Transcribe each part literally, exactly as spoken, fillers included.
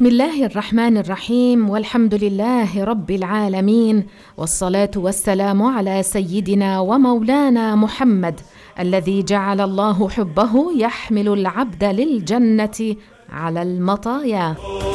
بسم الله الرحمن الرحيم، والحمد لله رب العالمين، والصلاة والسلام على سيدنا ومولانا محمد الذي جعل الله حبه يحمل العبد للجنة على المطايا.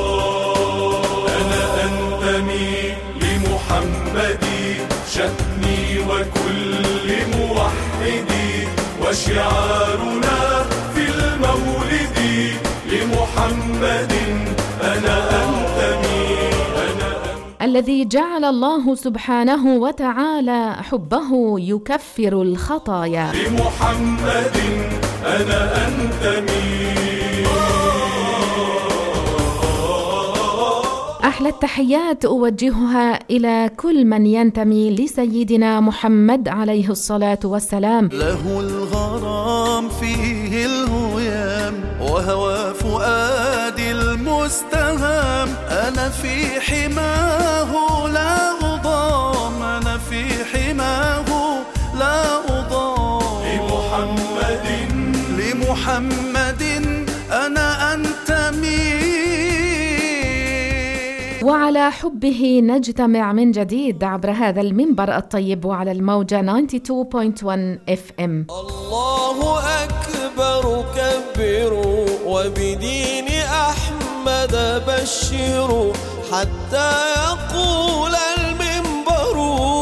أنا أنتمي لمحمدي، شأني وكل موحدي، وشعارنا في المولد لمحمد. أنا أنتمي أنا أنتمي الذي جعل الله سبحانه وتعالى حبه يكفر الخطايا لمحمد. أنا أنتمي. أحلى التحيات أوجهها إلى كل من ينتمي لسيدنا محمد عليه الصلاة والسلام. له الغرام فيه الهيام، وهوى فؤادي المستهام. أنا في حماه لا أضام، أنا في حماه لا أضام. لمحمد لمحمد أنا أنتمي. وعلى حبه نجتمع من جديد عبر هذا المنبر الطيب وعلى الموجة تسعة وتسعين فاصلة واحد اف ام. الله أكبر كبروا، وبدين أحمد بشروا، حتى يقول المنبر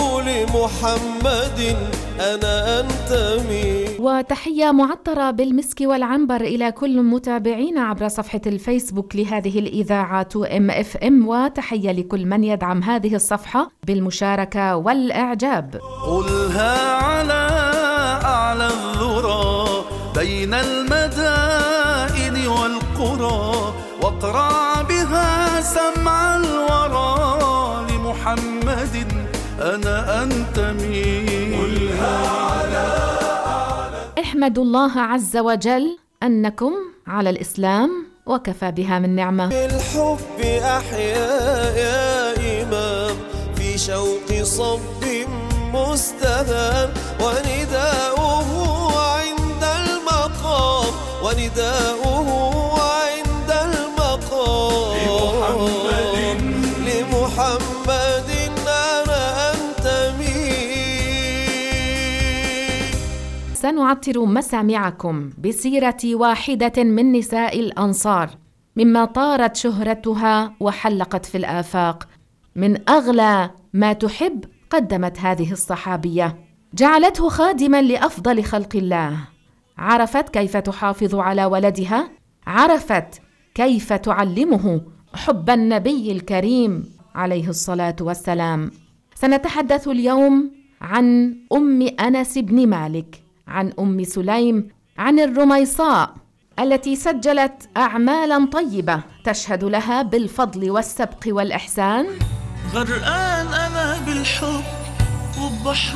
لمحمد أنا أنتمي. وتحية معطرة بالمسك والعنبر إلى كل متابعينا عبر صفحة الفيسبوك لهذه الإذاعة تو إم إف إم، وتحية لكل من يدعم هذه الصفحة بالمشاركة والإعجاب. قلها على أعلى الذرى بين المدائن والقرى، واقرع بها سمع الورى لمحمد أنا أنتمي. قلها على احمدوا الله عز وجل أنكم على الإسلام وكفى بها من نعمة. بالحب أحيا يا إمام، في شوق صب مستهام، ونداؤه عند المقام، ونداؤه عند المقام. لمحمد لمحمد أنا أنتمي. سنعطر مسامعكم بسيرة واحدة من نساء الأنصار، مما طارت شهرتها وحلقت في الآفاق. من أغلى ما تحب قدمت هذه الصحابية، جعلته خادما لأفضل خلق الله. عرفت كيف تحافظ على ولدها، عرفت كيف تعلمه حب النبي الكريم عليه الصلاة والسلام. سنتحدث اليوم عن أم أنس بن مالك، عن أم سليم، عن الرميصاء التي سجلت أعمالا طيبة تشهد لها بالفضل والسبق والإحسان. غرقان أنا بالحب وبحر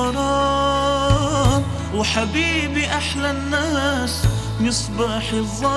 الغرام، وحبيبي أحلى الناس مصباح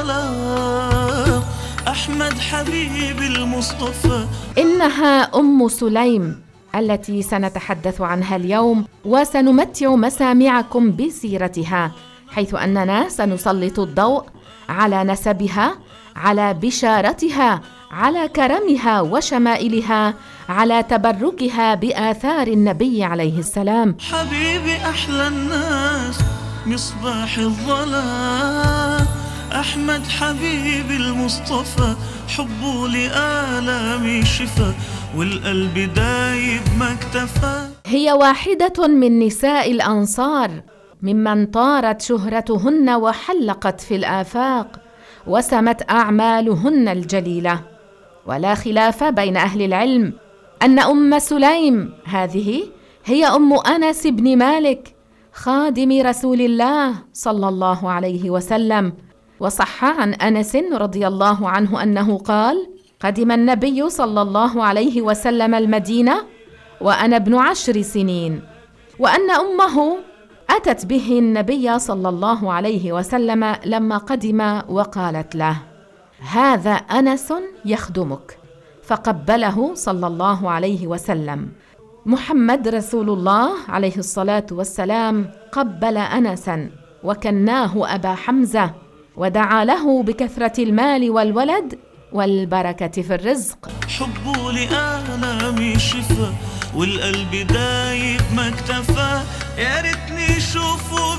الظلام، أحمد حبيبي المصطفى. إنها أم سليم التي سنتحدث عنها اليوم، وسنمتع مسامعكم بسيرتها، حيث أننا سنسلط الضوء على نسبها، على بشارتها، على كرمها وشمائلها، على تبركها بآثار النبي عليه السلام. حبيبي أحلى الناس مصباح الظلام، أحمد حبيبي المصطفى، حبه لآلامي شفا، والقلب دايب ما اكتفى. هي واحدة من نساء الأنصار ممن طارت شهرتهن وحلقت في الآفاق، وسمت أعمالهن الجليلة. ولا خلاف بين أهل العلم أن أم سليم هذه هي أم أنس بن مالك خادم رسول الله صلى الله عليه وسلم. وصح عن أنس رضي الله عنه أنه قال: قدم النبي صلى الله عليه وسلم المدينة وأنا ابن عشر سنين، وأن أمه أتت به النبي صلى الله عليه وسلم لما قدم وقالت له: هذا أنس يخدمك، فقبله صلى الله عليه وسلم. محمد رسول الله عليه الصلاة والسلام قبل أنسا وكناه أبا حمزة، ودعا له بكثرة المال والولد والبركة في الرزق. حبه لآلامي شفا والقلب دايب ما اكتفى، يا ريتني اشوفه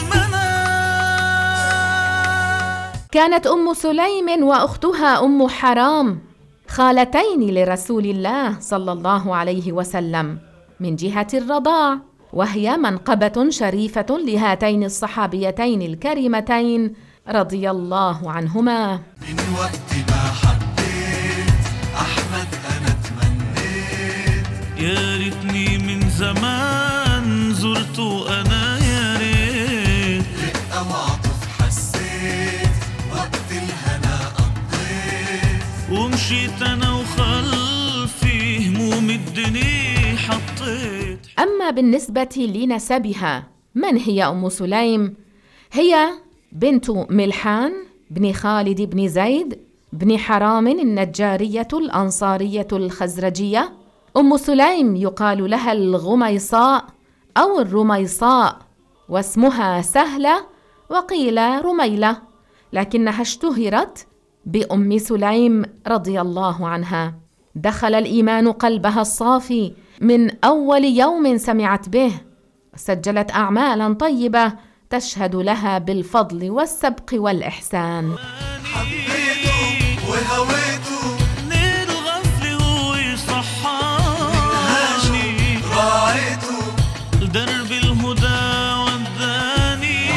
بالمنام. كانت أم سليم وأختها أم حرام خالتين لرسول الله صلى الله عليه وسلم من جهة الرضاع، وهي منقبة شريفة لهاتين الصحابيتين الكريمتين رضي الله عنهما. من وقت ما حبيت أحمد أنا تمنيت، يا ريتني من زمان زرته أنا، يا ريت رقة وعطف حسيت وقت الهنا قضيت، ومشيت أنا وخلفي هموم الدنيا حطيت. أما بالنسبة لنسبها، من هي أم سليم؟ هي بنت ملحان بن خالد بن زيد بن حرام النجارية الأنصارية الخزرجية. أم سليم يقال لها الغميصاء أو الرميصاء، واسمها سهلة وقيل رميلة، لكنها اشتهرت بأم سليم رضي الله عنها. دخل الإيمان قلبها الصافي من أول يوم سمعت به، سجلت أعمالا طيبة تشهد لها بالفضل والسبق والإحسان. حبيته وهويته نيل غفلي هو صحاني، راعيته درب الهدى وداني.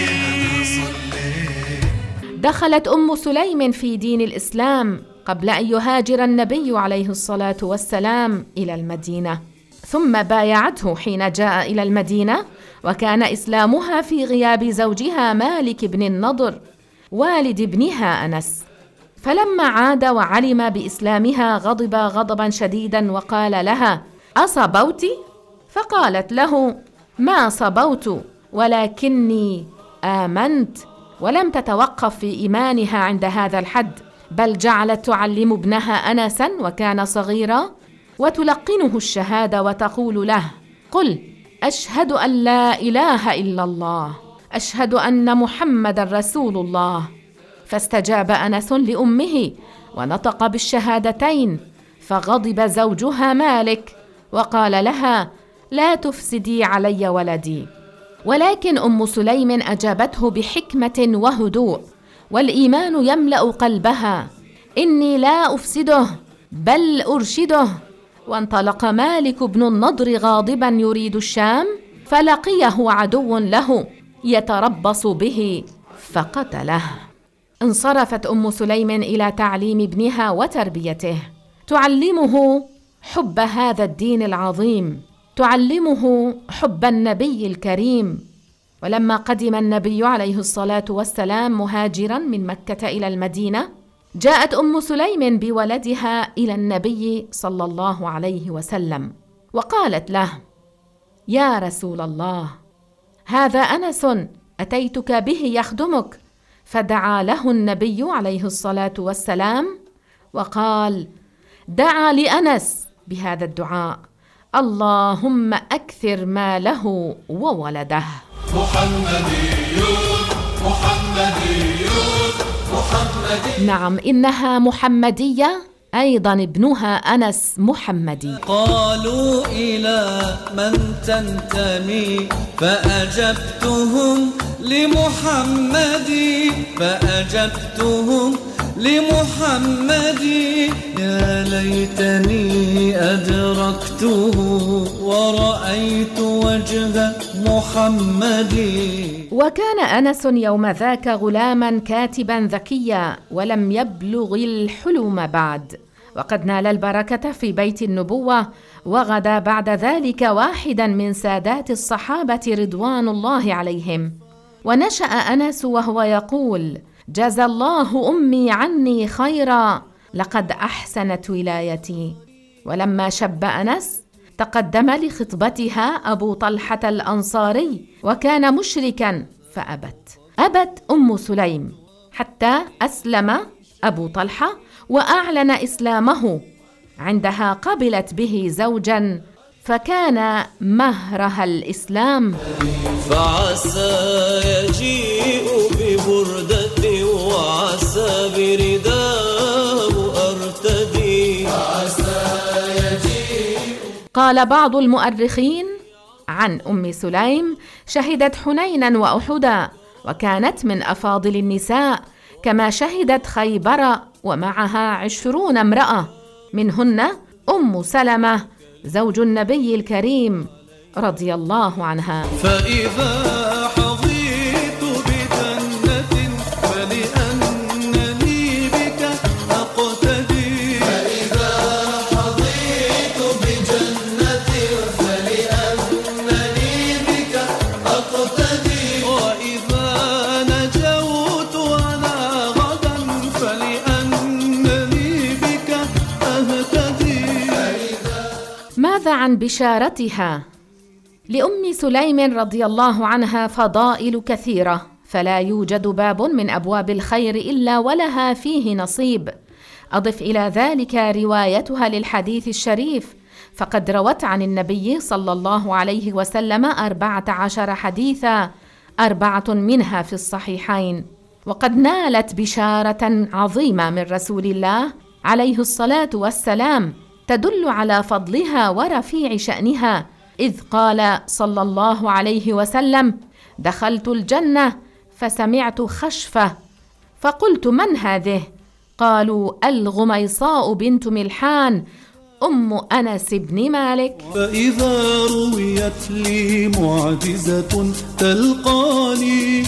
دخلت أم سليم في دين الإسلام قبل أن يهاجر النبي عليه الصلاة والسلام إلى المدينة، ثم بايعته حين جاء إلى المدينة، وكان إسلامها في غياب زوجها مالك بن النضر والد ابنها أنس. فلما عاد وعلم بإسلامها غضب غضبا شديدا وقال لها: أصبوت؟ فقالت له: ما صبوت، ولكني آمنت. ولم تتوقف في إيمانها عند هذا الحد، بل جعلت تعلم ابنها أنسا وكان صغيرا وتلقنه الشهادة وتقول له: قل أشهد أن لا إله إلا الله، أشهد أن محمد رسول الله. فاستجاب أنس لأمه ونطق بالشهادتين، فغضب زوجها مالك وقال لها: لا تفسدي علي ولدي. ولكن أم سليم أجابته بحكمة وهدوء، والإيمان يملأ قلبها: إني لا أفسده بل أرشده. وانطلق مالك بن النضر غاضبا يريد الشام، فلقيه عدو له يتربص به فقتله. انصرفت أم سليم إلى تعليم ابنها وتربيته، تعلمه حب هذا الدين العظيم، تعلمه حب النبي الكريم. ولما قدم النبي عليه الصلاة والسلام مهاجرا من مكة إلى المدينة، جاءت أم سليم بولدها إلى النبي صلى الله عليه وسلم وقالت له: يا رسول الله، هذا أنس أتيتك به يخدمك. فدعا له النبي عليه الصلاة والسلام وقال: دعا لأنس بهذا الدعاء: اللهم أكثر ماله وولده. محمديون محمديون محمدي. نعم، إنها محمدية، أيضا ابنها أنس محمدي. قالوا إلى من تنتمي فأجبتهم لمحمد، فأجبتهم لمحمد. يا ليتني أدركته ورأيت وجه محمد. وكان أنس يوم ذاك غلاما كاتبا ذكيا ولم يبلغ الحلم بعد، وقد نال البركة في بيت النبوة، وغدا بعد ذلك واحدا من سادات الصحابة رضوان الله عليهم. ونشأ أنس وهو يقول: جزى الله أمي عني خيرا، لقد أحسنت ولايتي. ولما شب أنس تقدم لخطبتها أبو طلحة الأنصاري وكان مشركا فأبت أبت أم سليم حتى أسلم أبو طلحة وأعلن إسلامه. عندها قبلت به زوجا فكان مهرها الإسلام. فعسى يجيء ببردة وعسى برداه قال بعض المؤرخين عن أم سليم: شهدت حنينا وأحدا، وكانت من أفاضل النساء، كما شهدت خيبر ومعها عشرون امرأة، منهن أم سلمة زوج النبي الكريم رضي الله عنها. فإذا حظيت بجنة فلأنني بك أقتدي، فإذا حظيت بجنة فلأنني بك أقتدي، وإذا نجوت أنا غدا فلأنني بك أهتدي. ماذا عن بشارتها؟ لأم سليم رضي الله عنها فضائل كثيرة، فلا يوجد باب من أبواب الخير إلا ولها فيه نصيب. أضف إلى ذلك روايتها للحديث الشريف، فقد روت عن النبي صلى الله عليه وسلم أربعة عشر حديثا، أربعة منها في الصحيحين، وقد نالت بشارة عظيمة من رسول الله عليه الصلاة والسلام تدل على فضلها ورفيع شأنها، إذ قال صلى الله عليه وسلم: دخلت الجنة فسمعت خشفة فقلت: من هذه؟ قالوا: الغميصاء بنت ملحان أم أنس بن مالك. فإذا رويت لي معجزة تلقاني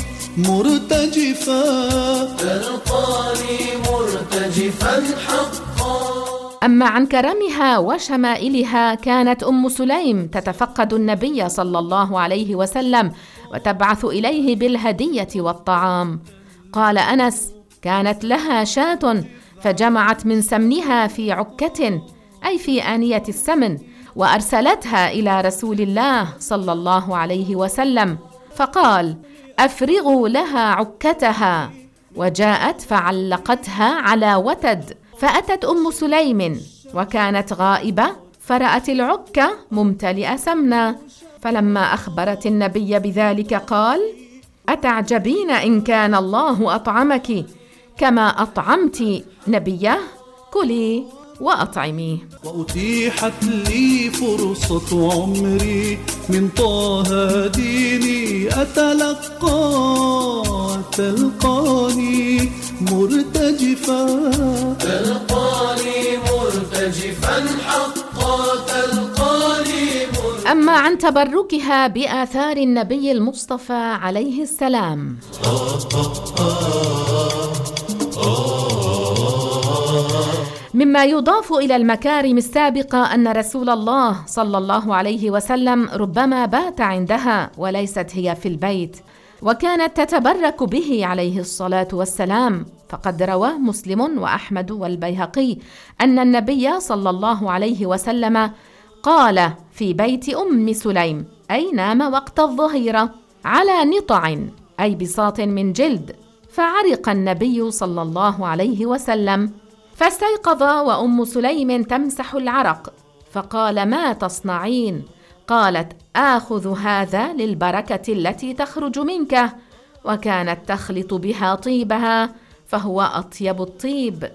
مرتجفا، تلقاني مرتجفا حقا. أما عن كرمها وشمائلها، كانت أم سليم تتفقد النبي صلى الله عليه وسلم وتبعث إليه بالهدية والطعام. قال أنس: كانت لها شاة فجمعت من سمنها في عكة، أي في آنية السمن، وأرسلتها إلى رسول الله صلى الله عليه وسلم، فقال: أفرغوا لها عكتها. وجاءت فعلقتها على وتد، فأتت أم سليم وكانت غائبة، فرأت العكة ممتلئة سمنا، فلما أخبرت النبي بذلك قال: أتعجبين إن كان الله أطعمك كما أطعمت نبيه؟ كلي وأطعمي. وأتيحت لي فرصة عمري من طه ديني أتلقى، تلقاني مرتجفا، تلقاني مرتجفا حقا، تلقاني مرتجفا. أما عن تبركها بآثار النبي المصطفى عليه السلام، مما يضاف إلى المكارم السابقة أن رسول الله صلى الله عليه وسلم ربما بات عندها وليست هي في البيت، وكانت تتبرك به عليه الصلاة والسلام، فقد روى مسلم وأحمد والبيهقي أن النبي صلى الله عليه وسلم قال في بيت أم سليم، أي نام وقت الظهيرة على نطع، أي بساط من جلد، فعرق النبي صلى الله عليه وسلم، فاستيقظ وأم سليم تمسح العرق، فقال: ما تصنعين؟ قالت: آخذ هذا للبركة التي تخرج منك، وكانت تخلط بها طيبها فهو أطيب الطيب.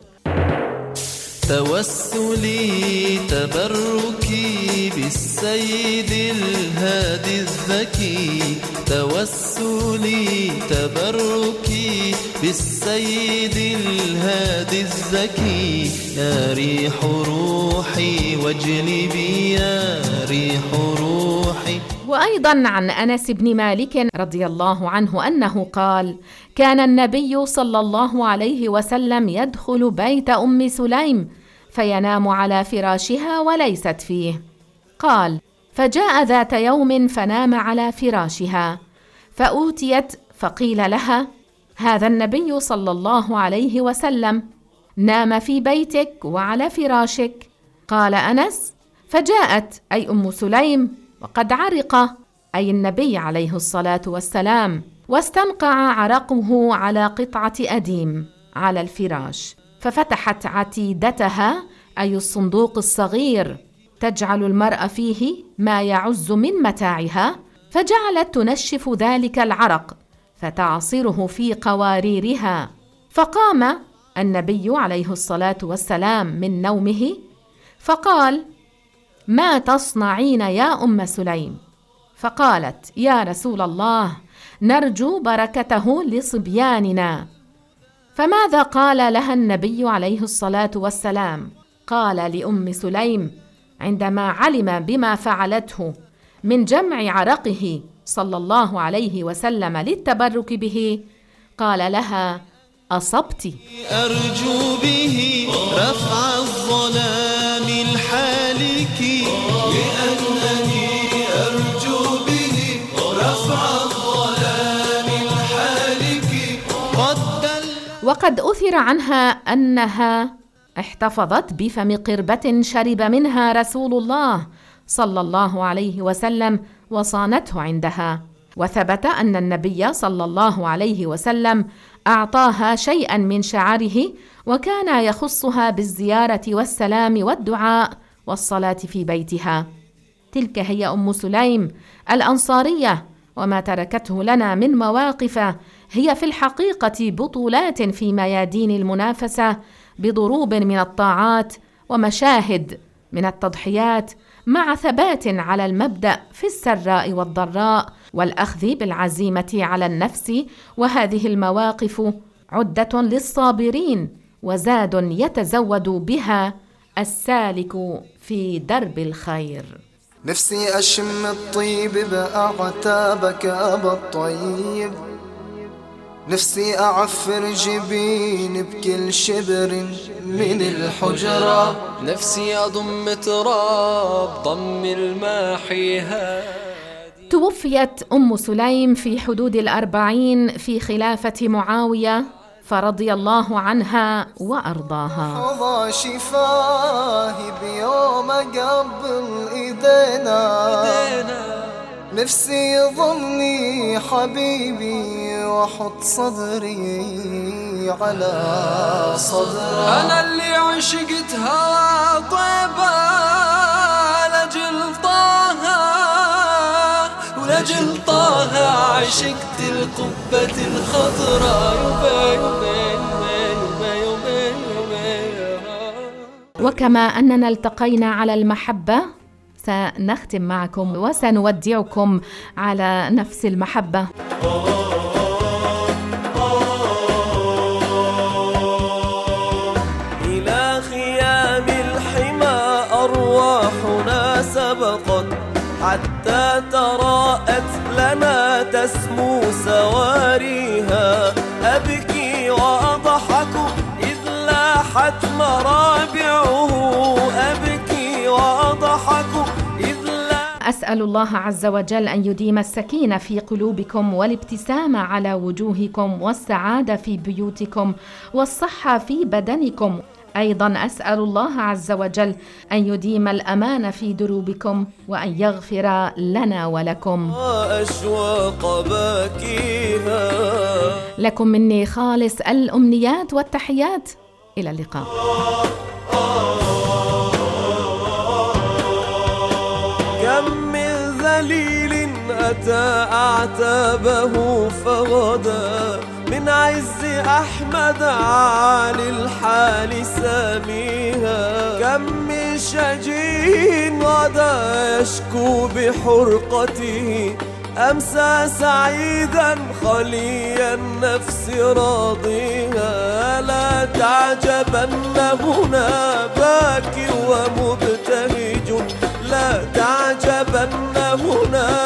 توسلي تبركي بالسيد الهادي الذكي، توسلي تبركي بالسيد الهادي الذكي، يا ريح روحي واجلبي يا ريح روحي. وأيضا عن أنس بن مالك رضي الله عنه أنه قال: كان النبي صلى الله عليه وسلم يدخل بيت أم سليم فينام على فراشها وليست فيه. قال: فجاء ذات يوم فنام على فراشها، فأوتيت فقيل لها: هذا النبي صلى الله عليه وسلم نام في بيتك وعلى فراشك. قال أنس: فجاءت أي أم سليم وقد عرق، أي النبي عليه الصلاة والسلام، واستنقع عرقه على قطعة أديم على الفراش، ففتحت عتيدتها، أي الصندوق الصغير تجعل المرأة فيه ما يعز من متاعها، فجعلت تنشف ذلك العرق فتعصره في قواريرها. فقام النبي عليه الصلاة والسلام من نومه فقال: ما تصنعين يا أم سليم؟ فقالت: يا رسول الله، نرجو بركته لصبياننا. فماذا قال لها النبي عليه الصلاة والسلام؟ قال لأم سليم عندما علم بما فعلته من جمع عرقه صلى الله عليه وسلم للتبرك به، قال لها: أصبت. أرجو به رفع الظلام الحالك، لأنني أرجو به رفع الظلام الحالك. قد دل وقد أثر عنها أنها احتفظت بفم قربة شرب منها رسول الله صلى الله عليه وسلم وصانته عندها، وثبت أن النبي صلى الله عليه وسلم أعطاها شيئا من شعره، وكان يخصها بالزيارة والسلام والدعاء والصلاة في بيتها. تلك هي أم سليم الأنصارية، وما تركته لنا من مواقف هي في الحقيقة بطولات في ميادين المنافسة بضروب من الطاعات ومشاهد من التضحيات، مع ثبات على المبدأ في السراء والضراء والأخذ بالعزيمة على النفس. وهذه المواقف عدة للصابرين وزاد يتزود بها السالك في درب الخير. نفسي أشم الطيب بأعتابك أبا الطيب، نفسي أعفر جبين بكل شبر من الحجرة، نفسي أضم تراب ضم الماحي هادي. توفيت أم سليم في حدود الأربعين في خلافة معاوية فرضي الله عنها وأرضاها. حظى شفاهي بيوم قبل إيدينا، نفسي يضمني حبيبي وحط صدري على صدره. أنا اللي عشقتها طيبة لجل طه، ولجل طه عشقت القبة الخضراء. وكما أننا التقينا على المحبة، سنختم معكم وسنودعكم على نفس المحبة. إلى خيام الحمى أرواحنا سبقت، حتى تراءت لنا تسمو سواريها. أبكي وأضحك إذ لاحت مرابعه، أبكي وأضحك إذ لا. أسأل الله عز وجل أن يديم السكينة في قلوبكم والابتسام على وجوهكم والسعادة في بيوتكم والصحة في بدنكم. أيضا أسأل الله عز وجل أن يديم الأمان في دروبكم وأن يغفر لنا ولكم. أشواق باكيها. لكم مني خالص الأمنيات والتحيات. إلى اللقاء. كم من ذليل أتى أعتابه فغدا، من عز أحمد عالي الحال ساميها. كم من شجي غدا يشكو بحرقته، أمسى سعيدا خلي النفس راضيها. لا تعجبن هنا باك ومبتهج، لا تعجبن هنا